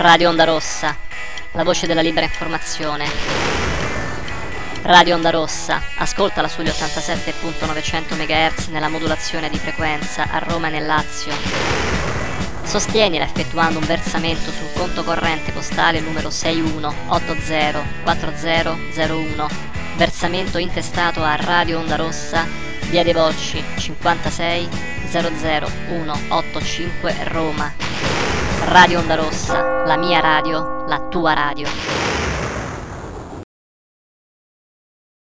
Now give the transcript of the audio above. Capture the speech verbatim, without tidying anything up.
Radio Onda Rossa, la voce della libera informazione. Radio Onda Rossa, ascoltala sugli ottantasette virgola novecento megahertz nella modulazione di frequenza a Roma e nel Lazio. Sostienila effettuando un versamento sul conto corrente postale numero sei uno otto zero quattro zero zero uno, versamento intestato a Radio Onda Rossa, via dei Volsci cinquantasei zero zero uno otto cinque Roma. Radio Onda Rossa, la mia radio, la tua radio.